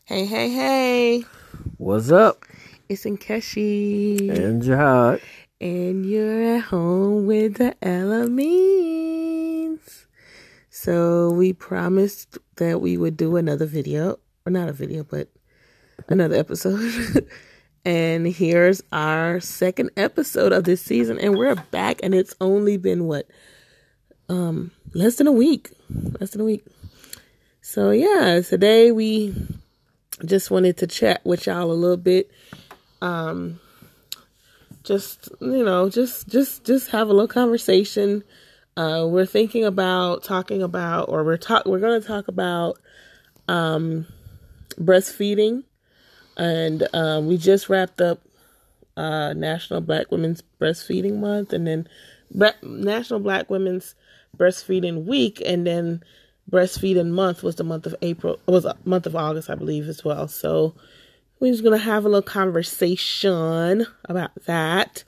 Hey, hey, hey. What's up? It's Nkeshi. And Jihad. And you're at home with the Elamines. So we promised that we would do another video. Or not a video, but another episode. And here's our second episode of this season. And we're back. And it's only been, less than a week. So yeah, today we just wanted to chat with y'all a little bit. Just have a little conversation. We're thinking about talking about, or we're going to talk about breastfeeding, and we just wrapped up National Black Women's Breastfeeding Month, and then National Black Women's Breastfeeding Week, and then Breastfeeding Month was the month of April. It was a month of August, I believe, as well. So we're just going to have a little conversation about that.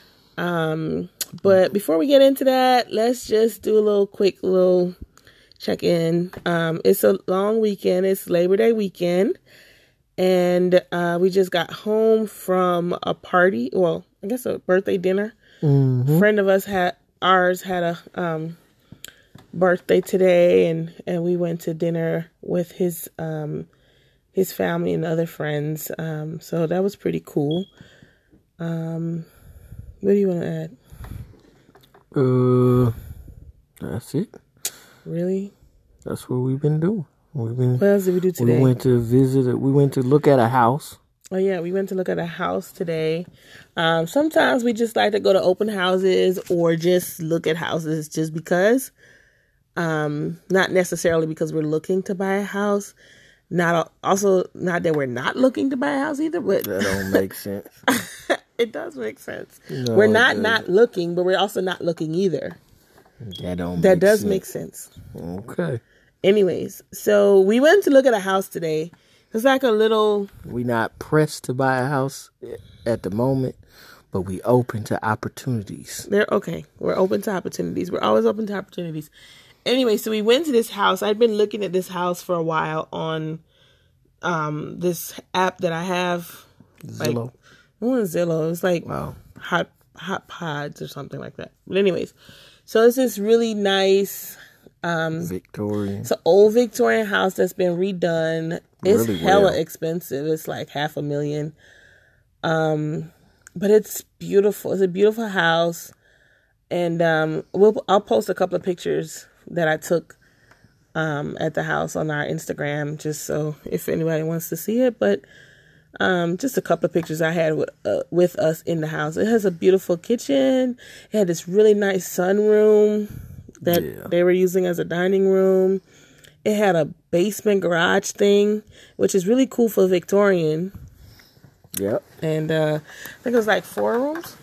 But before we get into that, let's just do a quick check-in. It's a long weekend. It's Labor Day weekend. And we just got home from a party. Well, I guess a birthday dinner. Mm-hmm. A friend of ours had a birthday today, and we went to dinner with his family and other friends. So that was pretty cool. What do you want to add? That's it. Really? That's what we've been doing. What else did we do today? We went to look at a house. Oh yeah, we went to look at a house today. Sometimes we just like to go to open houses or just look at houses just because. Not necessarily because we're looking to buy a house. Not that we're not looking to buy a house either, but that don't make sense. It does make sense. No, we're not looking, but we're also not looking either. That does make sense. Okay. Anyways, so we went to look at a house today. It's like a little. We're not pressed to buy a house at the moment, but we open to opportunities. We're open to opportunities. We're always open to opportunities. Anyway, so we went to this house. I'd been looking at this house for a while on this app that I have. Zillow. It wasn't Zillow. It's like Hot Pods or something like that. But anyways, so it's this really nice Victorian. It's an old Victorian house that's been redone. It's really hella expensive. It's like $500,000. But it's beautiful. It's a beautiful house. And I'll post a couple of pictures that I took at the house on our Instagram, just so if anybody wants to see it. But just a couple of pictures I had with us in the house. It has a beautiful kitchen. It had this really nice sunroom that they were using as a dining room. It had a basement garage thing, which is really cool for Victorian. Yep. And I think it was like 4 rooms.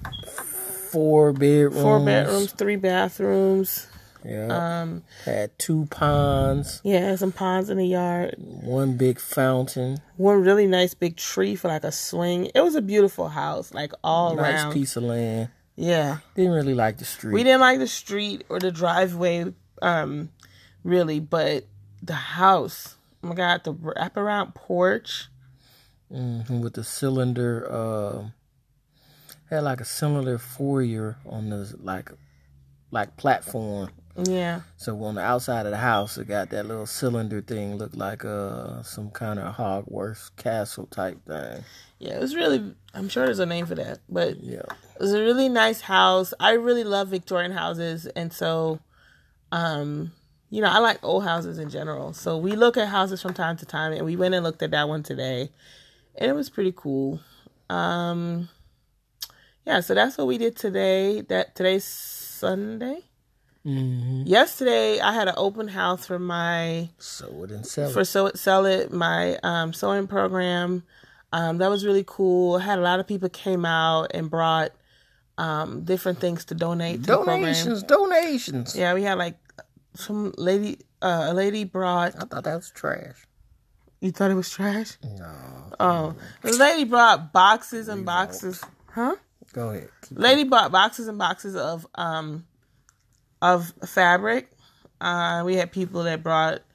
4 bedrooms. 4 bedrooms, 3 bathrooms. Yeah. Had 2 ponds. Yeah, had some ponds in the yard. 1 big fountain. 1 really nice big tree for like a swing. It was a beautiful house, like all around. Nice piece of land. Yeah. Didn't really like the street. We didn't like the street or the driveway, really, but the house. Oh my God, the wraparound porch. Mm-hmm, with the cylinder, had like a cylinder foyer on the like platform. Yeah. So on the outside of the house, it got that little cylinder thing, looked like some kind of Hogwarts castle type thing. Yeah, it was really. I'm sure there's a name for that, but yeah, it was a really nice house. I really love Victorian houses, and so, I like old houses in general. So we look at houses from time to time, and we went and looked at that one today, and it was pretty cool. So that's what we did today. Today's Sunday. Mm-hmm. Yesterday, I had an open house for my Sew It and Sell It. For Sew It, Sell It, my sewing program. That was really cool. I had a lot of people came out and brought different things to donate to the program. Donations. Yeah, we had like some lady. A lady brought. I thought that was trash. You thought it was trash? No. Oh, the lady brought boxes and boxes. Huh? Go ahead. Lady bought boxes and boxes of fabric. We had people that brought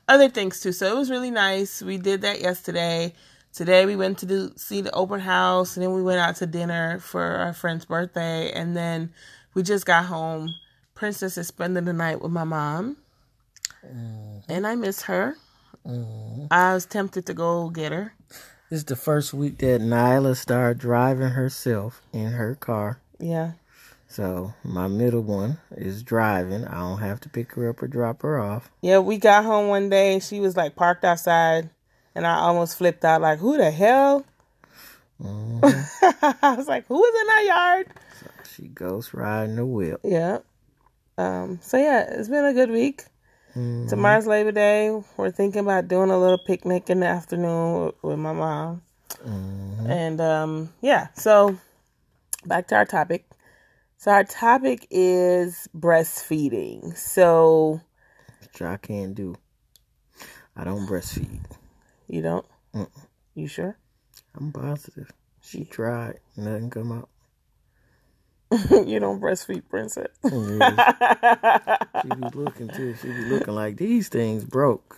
other things too. So it was really nice. We did that yesterday. Today we went to see the open house, and then we went out to dinner for our friend's birthday, and then we just got home. Princess is spending the night with my mom, and I miss her. I was tempted to go get her. This is the first week that Nyla started driving herself in her car. Yeah. So my middle one is driving. I don't have to pick her up or drop her off. Yeah, we got home one day, and she was like parked outside, and I almost flipped out like, who the hell? I was like, who is in our yard? So she goes riding the whip. Yeah. So yeah, it's been a good week. Tomorrow's Labor Day. We're thinking about doing a little picnic in the afternoon with my mom. And yeah, so back to our topic. So our topic is breastfeeding. So which I can't do. I don't breastfeed. You don't? You sure? I'm positive. She tried. Nothing come out. You don't breastfeed, Princess. Yeah. She be looking too. She be looking like these things broke.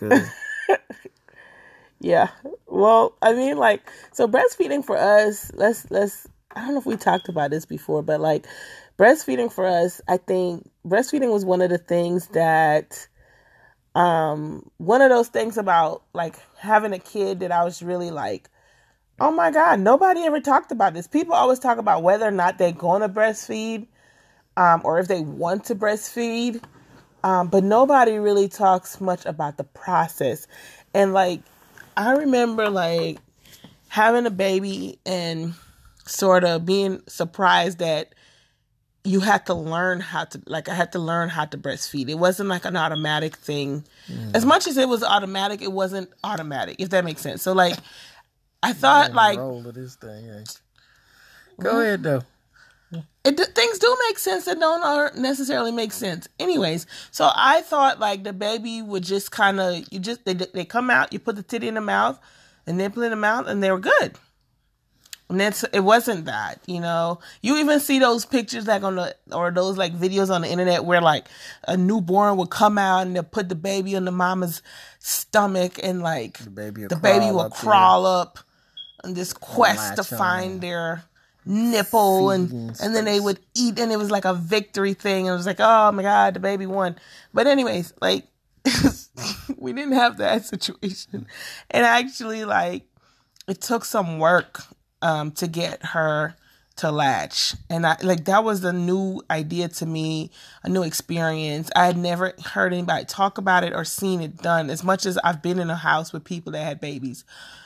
Yeah. Well, I mean, like, so breastfeeding for us, let's I don't know if we talked about this before, but like breastfeeding for us, I think breastfeeding was one of the things that one of those things about like having a kid that I was really like, oh my God, nobody ever talked about this. People always talk about whether or not they're going to breastfeed, or if they want to breastfeed. But nobody really talks much about the process. And like, I remember like having a baby and sort of being surprised that you had to learn how to, like, I had to learn how to breastfeed. It wasn't like an automatic thing. As much as it was automatic, it wasn't automatic, if that makes sense. So like, I thought like, roll of this thing. Go ahead though. Things do make sense that don't necessarily make sense. Anyways, so I thought like the baby would just kind of, they come out, you put the titty in the mouth, a nipple in the mouth, and they were good. And it wasn't that, you know. You even see those pictures like or those like videos on the internet where like a newborn would come out and they'll put the baby on the mama's stomach and like the baby will crawl up on this quest to find their nipple and then they would eat, and it was like a victory thing. It was like, oh my God, the baby won. But anyways, like we didn't have that situation. And actually like it took some work to get her to latch. And I like that was a new idea to me, a new experience. I had never heard anybody talk about it or seen it done as much as I've been in a house with people that had babies.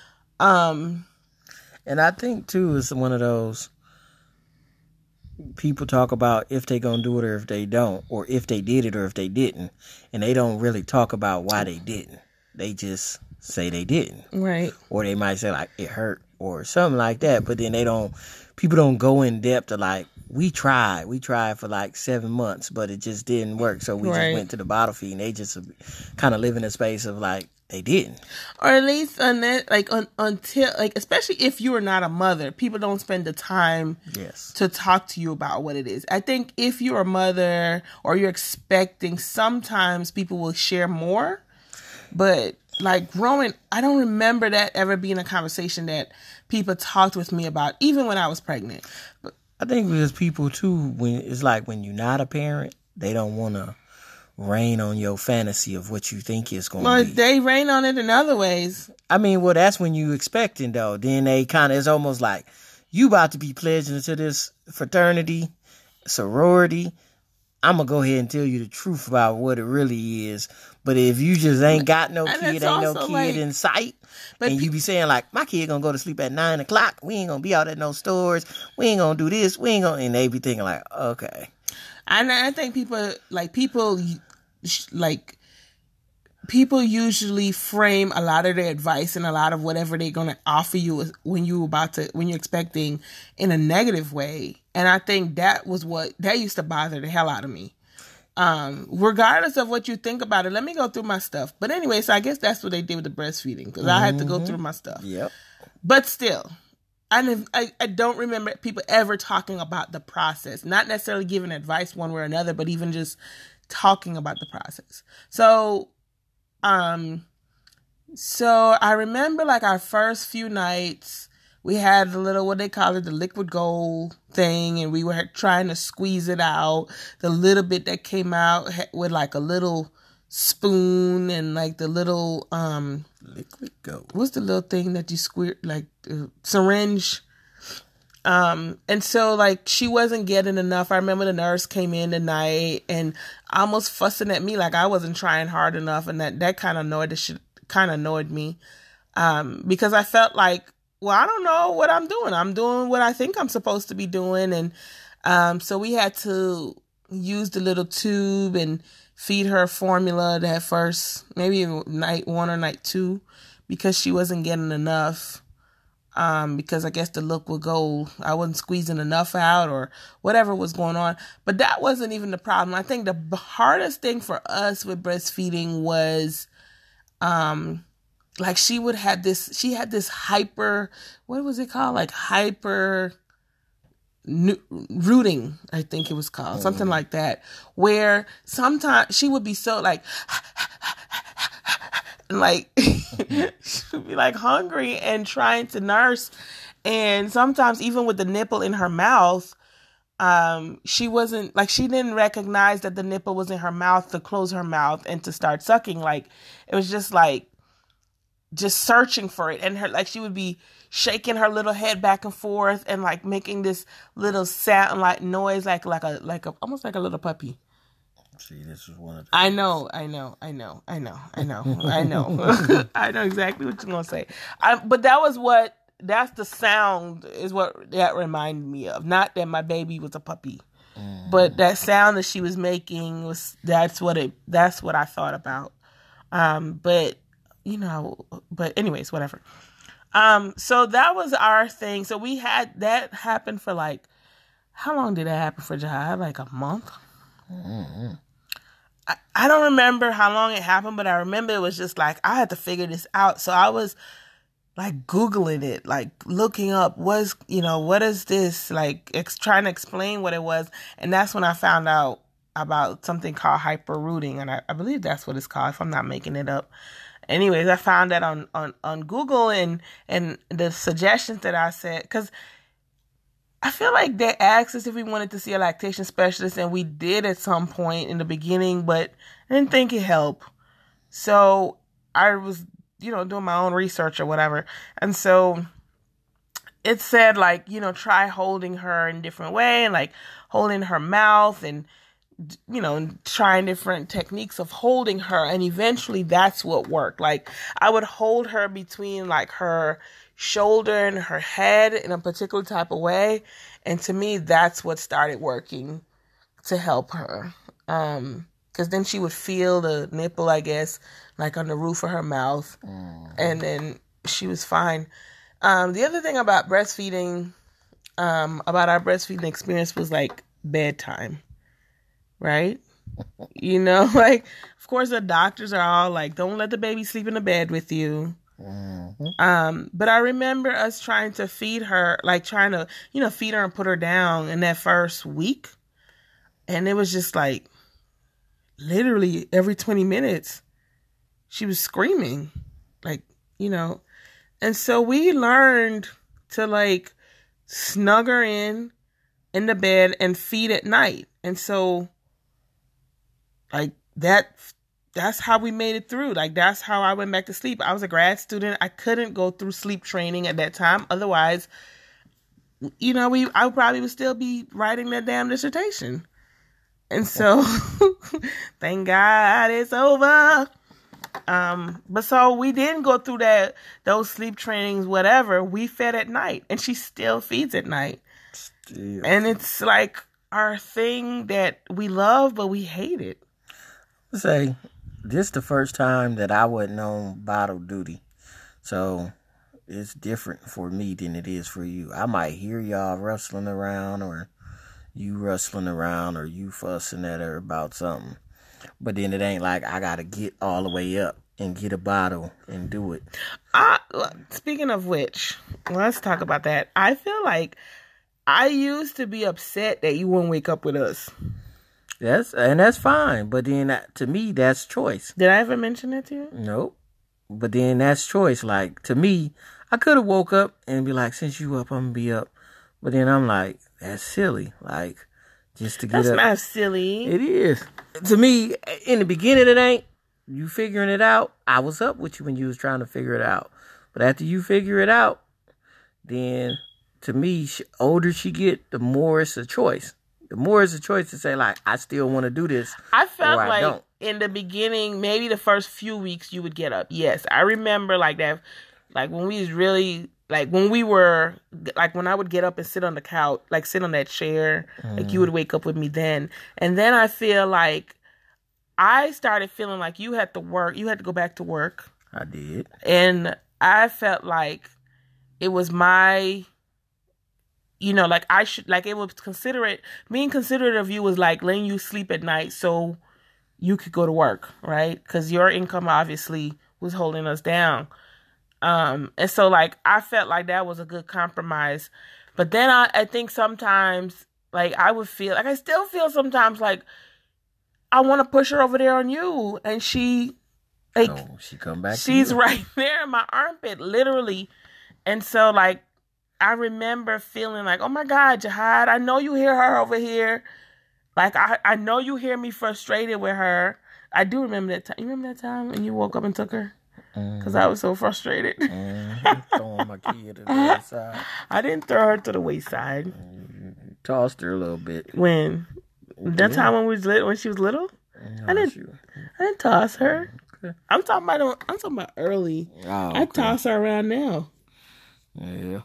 And I think too, it's one of those people talk about if they gonna do it or if they don't, or if they did it or if they didn't, and they don't really talk about why they didn't. They just say they didn't, right? Or they might say like it hurt or something like that, but then people don't go in depth to like, we tried for like 7 months, but it just didn't work, so we just went to the bottle feed, and they just kind of live in a space of like they didn't, or at least until like, especially if you are not a mother, people don't spend the time to talk to you about what it is. I think if you're a mother or you're expecting, sometimes people will share more, but like growing, I don't remember that ever being a conversation that people talked with me about, even when I was pregnant. But I think because people too, when it's like when you're not a parent, they don't want to rain on your fantasy of what you think it's going to be. They rain on it in other ways. I mean, well, that's when you expecting though. Then they kind of, it's almost like you about to be pledged into this fraternity, sorority. I'm going to go ahead and tell you the truth about what it really is. But if you just ain't got no kid, ain't no kid like, in sight, and you be saying like, my kid going to go to sleep at 9 o'clock. We ain't going to be out at no stores. We ain't going to do this. We ain't going to, and they be thinking like, okay. And I think people usually frame a lot of their advice and a lot of whatever they're going to offer you when you're expecting in a negative way. And I think that used to bother the hell out of me. Regardless of what you think about it, let me go through my stuff. But anyway, so I guess that's what they did with the breastfeeding, because I had to go through my stuff. Yep. But still, I don't remember people ever talking about the process, not necessarily giving advice one way or another, but even just talking about the process. So, So I remember like our first few nights, we had the little, what they call it, the liquid gold thing, and we were trying to squeeze it out. The little bit that came out with like a little spoon and like the little, Liquid gold. what's the little thing that you squirt, like syringe? And so like she wasn't getting enough. I remember the nurse came in the night and almost fussing at me like I wasn't trying hard enough, and that kind of annoyed me. Because I felt like, well, I don't know what I'm doing. I'm doing what I think I'm supposed to be doing. And so we had to use the little tube and feed her formula that first, maybe night 1 or night 2, because she wasn't getting enough. Because I guess the liquid gold, I wasn't squeezing enough out or whatever was going on. But that wasn't even the problem. I think the hardest thing for us with breastfeeding was, like she had this hyper, what was it called? Like hyper rooting, I think it was called, something like that, where sometimes she would be so like, and like she would be like hungry and trying to nurse, and sometimes even with the nipple in her mouth, she didn't recognize that the nipple was in her mouth to close her mouth and to start sucking. Like it was just searching for it, and her, like, she would be shaking her little head back and forth and like making this little sound, like noise, like a almost like a little puppy. See, this is one of the I know. I know exactly what you're gonna say. But that's the sound is what that reminded me of. Not that my baby was a puppy, but that sound that she was making that's what I thought about. But anyways, whatever. So that was our thing. So we had that happen for like, how long did that happen for Jihad? Like a month? Mm-hmm. I don't remember how long it happened, but I remember it was just like, I had to figure this out. So I was like Googling it, like looking up what is this? Like trying to explain what it was. And that's when I found out about something called hyperrooting. And I believe that's what it's called, if I'm not making it up. Anyways, I found that on Google, and the suggestions that I said, because I feel like they asked us if we wanted to see a lactation specialist, and we did at some point in the beginning, but I didn't think it helped. So I was, doing my own research or whatever. And so it said like, try holding her in a different way, and like holding her mouth, and trying different techniques of holding her. And eventually that's what worked. Like I would hold her between like her shoulder and her head in a particular type of way. And to me, that's what started working to help her. Cause then she would feel the nipple, I guess, like on the roof of her mouth. And then she was fine. The other thing about breastfeeding, about our breastfeeding experience was like bedtime. Right? Like, of course, the doctors are all like, don't let the baby sleep in the bed with you. Mm-hmm. But I remember us trying to feed her, like trying to, feed her and put her down in that first week. And it was just like, literally every 20 minutes, she was screaming, like, And so we learned to like snug her in the bed and feed at night. And so like that's how we made it through. Like that's how I went back to sleep. I was a grad student. I couldn't go through sleep training at that time. Otherwise, I probably would still be writing that damn dissertation. And so thank God it's over. But so we didn't go through those sleep trainings, whatever. We fed at night, and she still feeds at night. And it's like our thing that we love, but we hate it. Say, this the first time that I wasn't on bottle duty, so it's different for me than it is for you. I might hear y'all rustling around, or you rustling around, or you fussing at her about something, but then it ain't like I gotta get all the way up and get a bottle and do it. Speaking of which, let's talk about that. I feel like I used to be upset that you wouldn't wake up with us. That's fine, but then to me, that's choice. Did I ever mention that to you? Nope. But then that's choice. Like, to me, I could have woke up and be like, since you up, I'm going to be up. But then I'm like, that's silly. Like, just to get That's up. not silly. It is. To me, in the beginning, it ain't. You figuring it out. I was up with you when you was trying to figure it out. But after you figure it out, then to me, older she get, the more it's a choice. The more it's a choice to say, like, I still want to do this. I felt or like I don't. in the beginning, maybe the first few weeks you would get up. Yes, I remember like that. Like when we was really, like when we were, like when I would get up and sit on the couch, like sit on that chair, like you would wake up with me then. And then I feel like I started feeling like you had to work. You had to go back to work. I did. And I felt like it was my, you know, like I should, like it was considerate. Being considerate of you was like letting you sleep at night so you could go to work, right? Because your income obviously was holding us down. And so like I felt like that was a good compromise. But then I think sometimes like I would feel like I still feel sometimes like I want to push her over there on you, and she like she come back. She's right there in my armpit, literally. And so like I remember feeling like, oh my God, Jihad, I know you hear her over here. Like, I know you hear me frustrated with her. I do remember that time. You remember that time when you woke up and took her? Because I was so frustrated. Throwing my kid to the wayside. I didn't throw her to the wayside. Tossed her a little bit. When? That time when she was little? I didn't toss her. Okay. I'm talking about early. Oh, okay. I toss her around now. Yeah.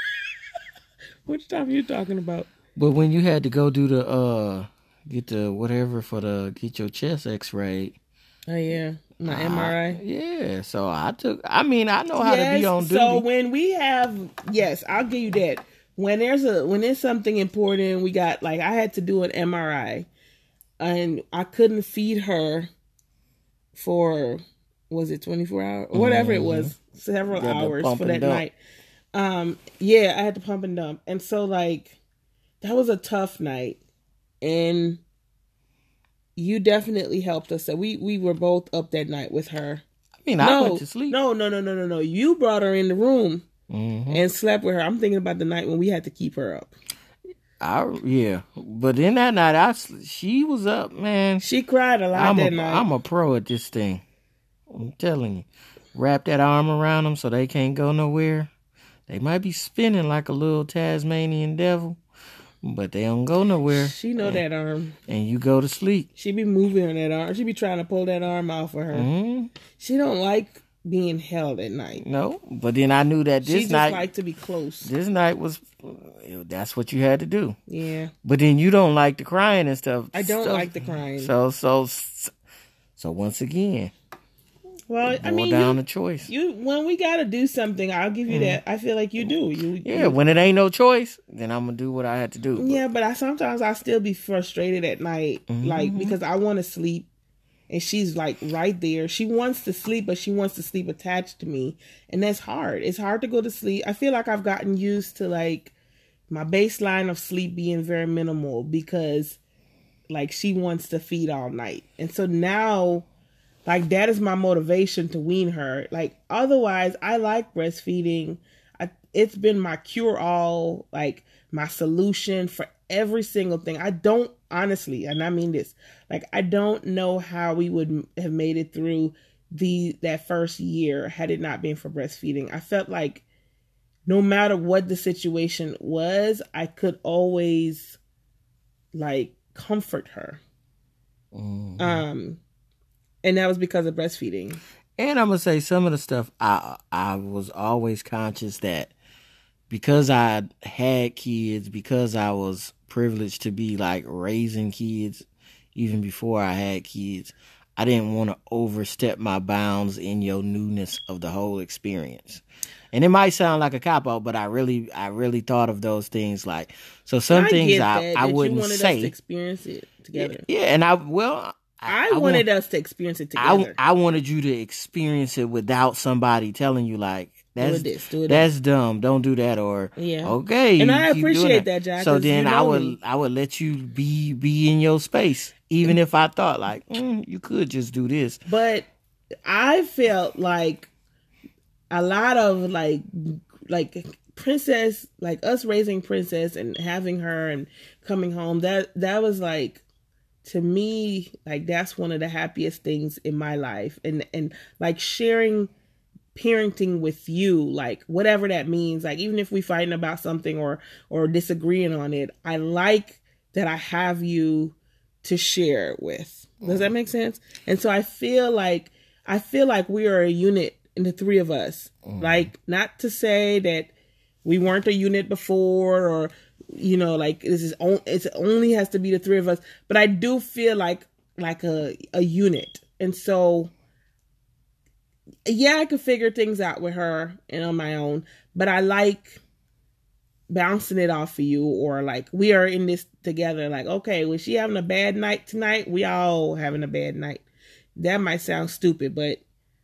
Which time are you talking about? But when you had to go do the get the whatever for get your chest x-rayed. Oh yeah. My MRI. Yeah. So I know how to be on duty. So when we have I'll give you that. When there's something important, we got like I had to do an MRI and I couldn't feed her for was it 24 hours? Whatever it was, several hours for that night. I had to pump and dump. And so like that was a tough night. And you definitely helped us. So we were both up that night with her. I went to sleep. No. You brought her in the room and slept with her. I'm thinking about the night when we had to keep her up. But in that night, she was up, man. She cried a lot that night. I'm a pro at this thing. I'm telling you. Wrap that arm around them so they can't go nowhere. They might be spinning like a little Tasmanian devil, but they don't go nowhere. She know that arm. And you go to sleep. She be moving on that arm. She be trying to pull that arm out for her. Mm-hmm. She don't like being held at night. No, but then I knew that this night... She just like to be close. This night was... That's what you had to do. Yeah. But then you don't like the crying and stuff. I don't like the crying. So once again... Well, down the choice. When we gotta do something, I'll give you that. I feel like you do. When it ain't no choice, then I'm gonna do what I had to do. Yeah, but sometimes I still be frustrated at night, like because I want to sleep, and she's like right there. She wants to sleep, but she wants to sleep attached to me, and that's hard. It's hard to go to sleep. I feel like I've gotten used to like my baseline of sleep being very minimal because like she wants to feed all night, and so now. Like, that is my motivation to wean her. Like, otherwise, I like breastfeeding. It's been my cure-all, like, my solution for every single thing. I don't, honestly, and I mean this, like, I don't know how we would have made it through that first year had it not been for breastfeeding. I felt like no matter what the situation was, I could always, like, comfort her. And that was because of breastfeeding. And I'm going to say some of the stuff, I was always conscious that because I had kids, because I was privileged to be like raising kids even before I had kids, I didn't want to overstep my bounds in your newness of the whole experience. And it might sound like a cop-out, but I really thought of those things like, so some things I wouldn't you wanted say. Us to experience it together. Yeah, and I wanted us to experience it together. I wanted you to experience it without somebody telling you like, do that's dumb. Don't do that. Or okay. And I appreciate that, Jack. So then I would let you be in your space, even if I thought like you could just do this. But I felt like a lot of like Princess, like us raising Princess and having her and coming home, that was like, to me, like that's one of the happiest things in my life. And like sharing parenting with you, like whatever that means, like even if we fighting about something or disagreeing on it, I like that I have you to share it with. Does that make sense? And so I feel like we are a unit in the three of us. Like, not to say that we weren't a unit before, or like it only has to be the three of us, but I do feel like a unit. And so yeah, I could figure things out with her and on my own, but I like bouncing it off of you, or like we are in this together. Like, okay, was she having a bad night tonight? We all having a bad night. That might sound stupid, but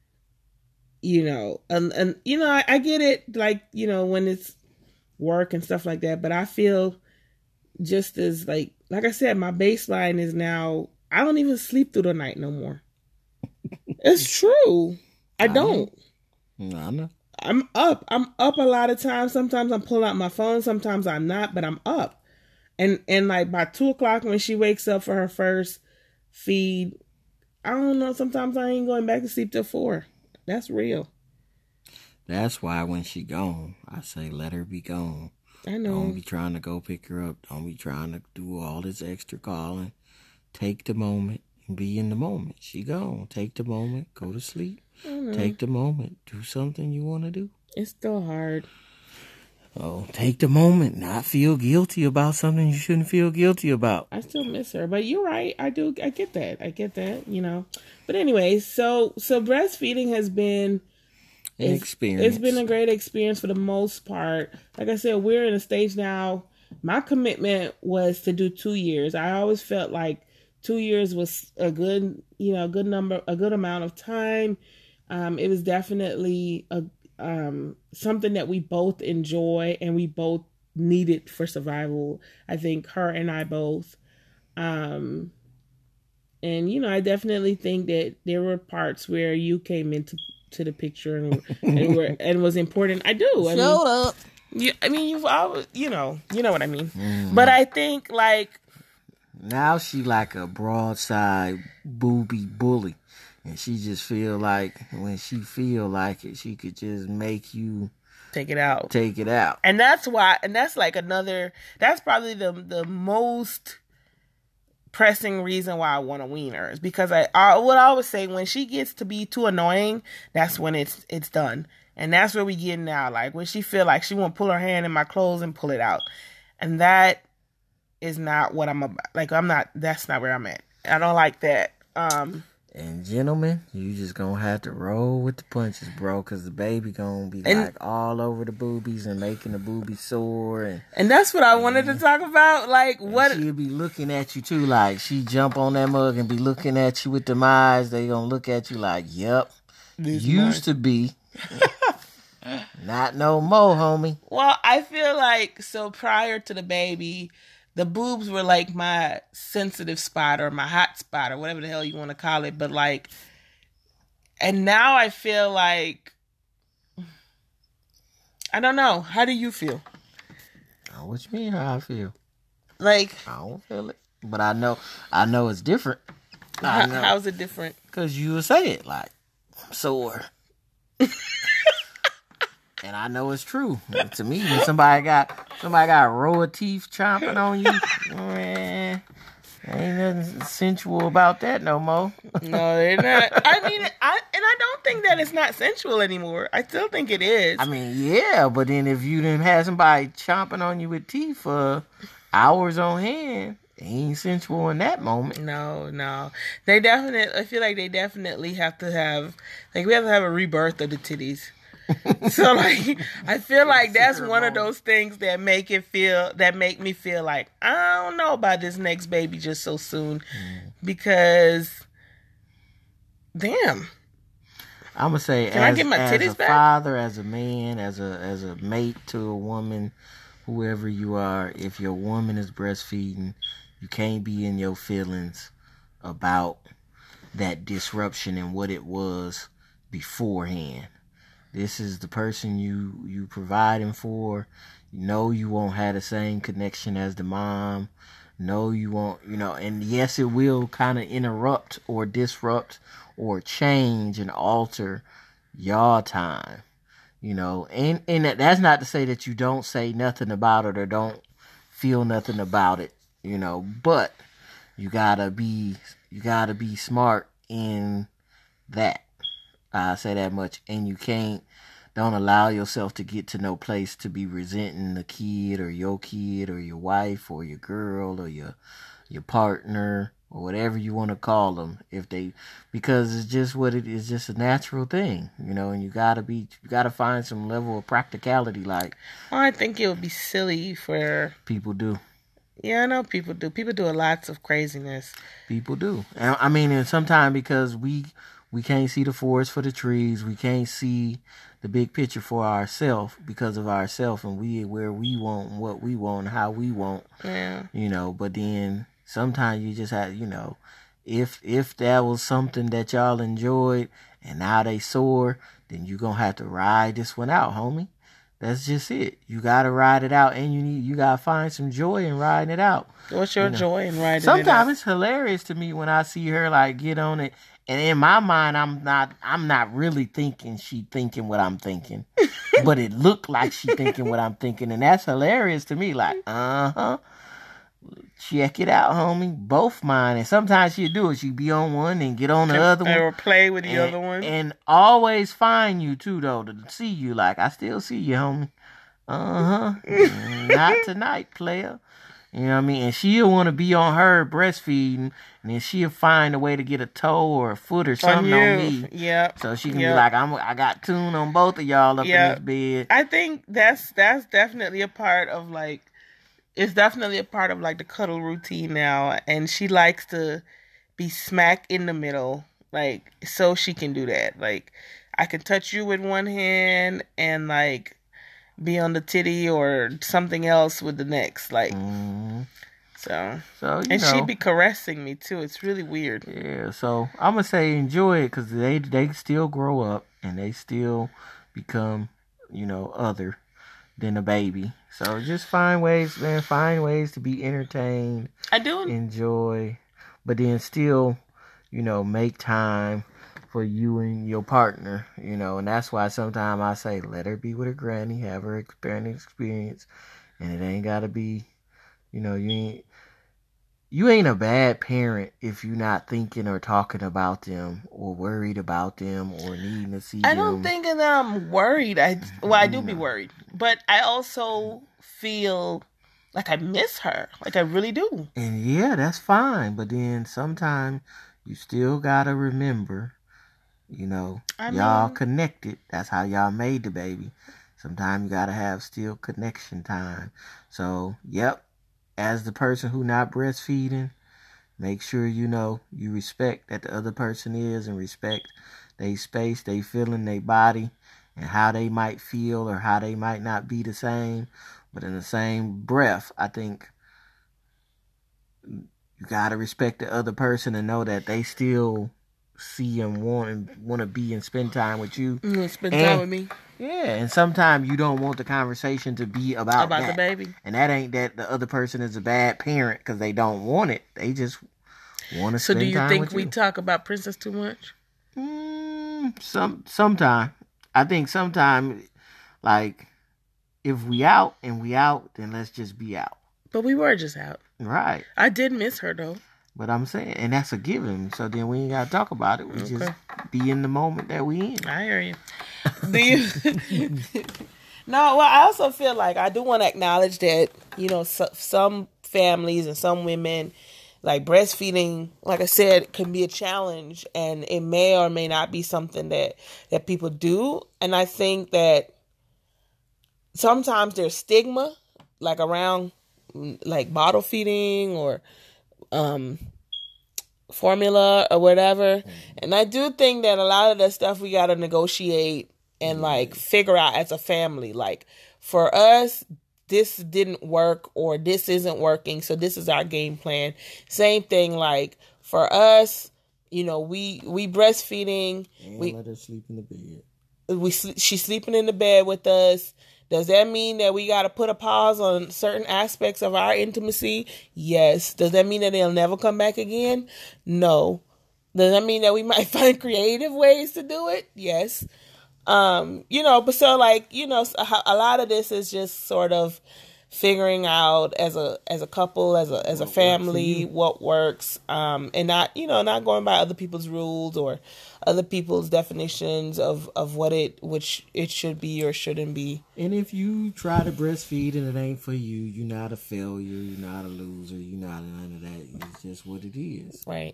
I get it, like, when it's work and stuff like that, but I feel just as like I said, my baseline is now, I don't even sleep through the night no more. It's true. I don't. I know. I'm up a lot of times. Sometimes I'm pulling out my phone, sometimes I'm not, but I'm up. And like by 2:00 when she wakes up for her first feed, I don't know, sometimes I ain't going back to sleep till 4. That's real. That's why when she gone, I say let her be gone. I know. Don't be trying to go pick her up. Don't be trying to do all this extra calling. Take the moment and be in the moment. She gone. Take the moment. Go to sleep. Take the moment. Do something you want to do. It's still hard. Oh, take the moment. Not feel guilty about something you shouldn't feel guilty about. I still miss her, but you're right. I do. I get that. But anyway, so breastfeeding has been an experience. It's been a great experience for the most part. Like I said, we're in a stage now. My commitment was to do 2 years. I always felt like 2 years was a good amount of time. It was definitely something that we both enjoy and we both needed for survival. I think her and I both. And I definitely think that there were parts where you came into the picture and was important. I do. Shut up. Yeah, you've always, you know what I mean. But I think like now she like a broadside booby bully. And she just feel like when she feel like it, she could just make you take it out. And that's why, and that's like that's probably the most pressing reason why I want to wean her, is because I would always say when she gets to be too annoying, that's when it's done. And that's where we get now. Like when she feel like she won't pull her hand in my clothes and pull it out. And that is not what I'm about. Like that's not where I'm at. I don't like that. And gentlemen, you just gonna have to roll with the punches, bro, because the baby gonna be like all over the boobies and making the boobies sore. And that's what I wanted to talk about. Like what she'll be looking at you too, like she jump on that mug and be looking at you with them eyes. They gonna look at you like, yep, used to be. Not no more, homie. Well, I feel like, so prior to the baby, the boobs were like my sensitive spot or my hot spot or whatever the hell you want to call it. But like, and now I feel like, I don't know. How do you feel? Oh, what you mean how I feel? Like, I don't feel it. But I know it's different. How's it different? Because you would say it like, I'm sore. And I know it's true. To me, when somebody got a row of teeth chomping on you, man, ain't nothing sensual about that no more. No, they're not. I don't think that it's not sensual anymore. I still think it is. Yeah, but then if you didn't have somebody chomping on you with teeth for hours on hand, it ain't sensual in that moment. No. I feel like they definitely have to have, like, we have to have a rebirth of the titties. So like, I feel like that's one of those things that make me feel like I don't know about this next baby just so soon, because damn, I'm gonna say, can I get my titties back? As a father, as a man, as a mate to a woman, whoever you are, if your woman is breastfeeding, you can't be in your feelings about that disruption and what it was beforehand. This is the person you providing for. You know you won't have the same connection as the mom. No, you won't, and yes, it will kind of interrupt or disrupt or change and alter your time, and that's not to say that you don't say nothing about it or don't feel nothing about it, but you gotta be smart in that. I say that much, and don't allow yourself to get to no place to be resenting the kid or your wife or your girl or your partner or whatever you want to call them, because it's just what it is, just a natural thing, and you gotta find some level of practicality. Like, I think it would be silly for people do. Yeah, I know people do. People do lots of craziness. People do. And sometimes because we can't see the forest for the trees, we can't see the big picture for ourselves because of ourselves, and where we want, what we want, how we want. Yeah. But then sometimes you just have, if that was something that y'all enjoyed and now they sore, then you're gonna have to ride this one out, homie. That's just it. You gotta ride it out, and you gotta find some joy in riding it out. What's your joy in riding it out? Sometimes it's hilarious to me when I see her like get on it, and in my mind I'm not really thinking she thinking what I'm thinking, but it looked like she thinking what I'm thinking, and that's hilarious to me. Like, check it out, homie. Both mine. And sometimes she'll do it. She'll be on one and get on the other one. Or play with the other one. And always find you, too, though, to see you. Like, I still see you, homie. Not tonight, player. You know what I mean? And she'll want to be on her breastfeeding, and then she'll find a way to get a toe or a foot or something on me. Yep. So she can be like, I got tune on both of y'all up in this bed. I think that's definitely a part of, like, it's definitely a part of, like, the cuddle routine now. And she likes to be smack in the middle, like, so she can do that. Like, I can touch you with one hand and, like, be on the titty or something else with the next. Like, so and she'd be caressing me, too. It's really weird. Yeah, so I'm going to say enjoy it, because they still grow up and they still become, other than a baby. So just find ways, man. Find ways to be entertained. I do enjoy, but then still, make time for you and your partner. And that's why sometimes I say let her be with her granny, have her experience, and it ain't gotta be, you ain't a bad parent if you're not thinking or talking about them or worried about them or needing to see them. I don't think that I'm worried. I do be worried. But I also feel like I miss her. Like I really do. And yeah, that's fine. But then sometimes you still gotta remember, y'all connected. That's how y'all made the baby. Sometimes you gotta have still connection time. So, yep. As the person who not breastfeeding, make sure you respect that the other person is, and respect their space, they feeling, their body, and how they might feel or how they might not be the same. But in the same breath, I think you gotta respect the other person and know that they still see and want to be and spend time with you. Spend time with me. Yeah, and sometimes you don't want the conversation to be about the baby. And that ain't that the other person is a bad parent because they don't want it. They just want to spend time with you. So do you think we talk about Princess too much? Sometime. I think sometime, like, if we out, then let's just be out. But we were just out. Right. I did miss her, though. But I'm saying, and that's a given. So then we ain't got to talk about it. We just be in the moment that we in. I hear you. Do you? No, well, I also feel like I do want to acknowledge that, some families and some women, like breastfeeding, like I said, can be a challenge, and it may or may not be something that people do. And I think that sometimes there's stigma, like around like bottle feeding or formula or whatever. And I do think that a lot of that stuff we got to negotiate and like figure out as a family. Like for us, this didn't work or this isn't working, so this is our game plan. Same thing, like for us, we breastfeeding. And let her sleep in the bed. she's sleeping in the bed with us. Does that mean that we got to put a pause on certain aspects of our intimacy? Yes. Does that mean that they'll never come back again? No. Does that mean that we might find creative ways to do it? Yes. But so like, a lot of this is just sort of figuring out as a couple, as a family, what works, and not going by other people's rules or other people's definitions of which it should be or shouldn't be. And if you try to breastfeed and it ain't for you, you're not a failure, you're not a loser, you're not none of that. It's just what it is. Right.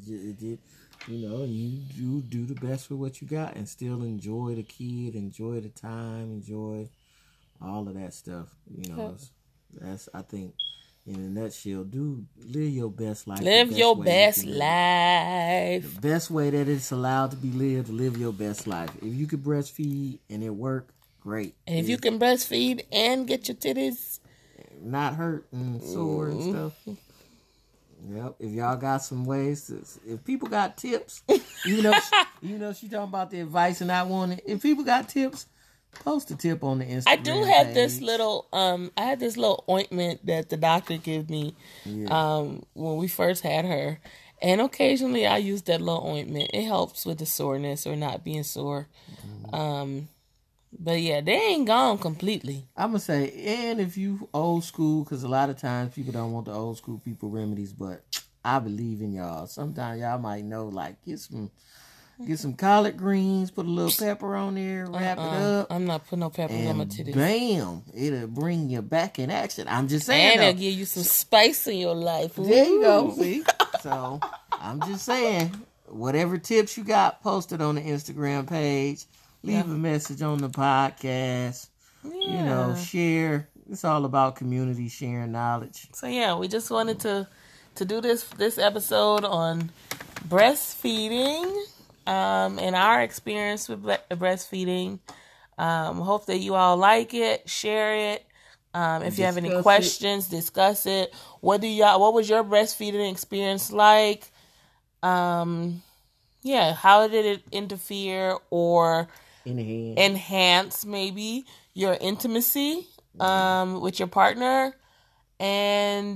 You do the best with what you got and still enjoy the kid, enjoy the time, enjoy all of that stuff. That's, I think, in a nutshell, live your best life. Live your best life. The best way that it's allowed to be lived, live your best life. If you could breastfeed and it work, great. And if you can breastfeed and get your titties not hurt and sore and stuff. Yep. If y'all got some ways if people got tips, even though she talking about the advice and not wanting, if people got tips, post a tip on the Instagram. I do have this little ointment that the doctor gave me when we first had her. And occasionally I use that little ointment. It helps with the soreness or not being sore. Mm-hmm. But yeah, they ain't gone completely. I'm going to say, and if you old school, because a lot of times people don't want the old school people remedies, but I believe in y'all. Sometimes y'all might know, like, get some collard greens, put a little pepper on there, wrap it up. I'm not putting no pepper on my titties. Bam! It'll bring you back in action. I'm just saying. And it'll give you some spice in your life. Ooh. There you go. See? So, I'm just saying, whatever tips you got, post it on the Instagram page. Leave a message on the podcast. Yeah. Share. It's all about community, sharing knowledge. So, yeah, we just wanted to do this episode on breastfeeding. And our experience with breastfeeding. Hope that you all like it, share it. If you have any questions, discuss it. What was your breastfeeding experience like? How did it interfere or enhance maybe your intimacy with your partner? And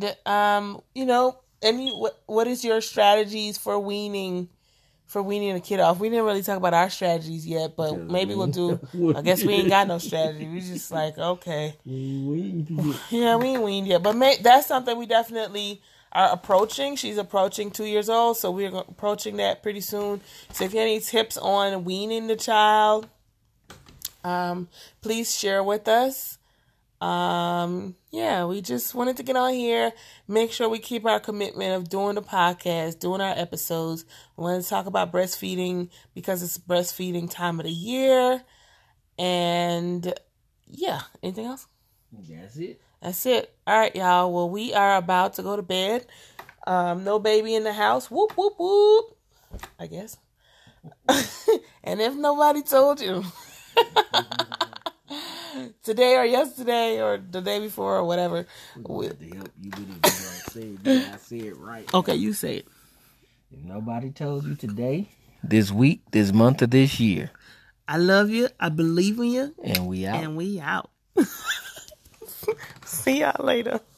what is your strategies for weaning a kid off? We didn't really talk about our strategies yet, but maybe we'll do. I guess we ain't got no strategy. We just like, okay. Yeah, we ain't weaned yet. But that's something we definitely are approaching. She's approaching 2 years old, so we're approaching that pretty soon. So if you have any tips on weaning the child, please share with us. We just wanted to get on here, make sure we keep our commitment of doing the podcast, doing our episodes. We want to talk about breastfeeding because it's breastfeeding time of the year. And anything else? That's it. All right, y'all. Well, we are about to go to bed. No baby in the house. Whoop, whoop, whoop. I guess. And if nobody told you today or yesterday or the day before or whatever. I say it right. Okay, you say it. If nobody told you today, this week, this month, or this year. I love you. I believe in you. And we out. See y'all later.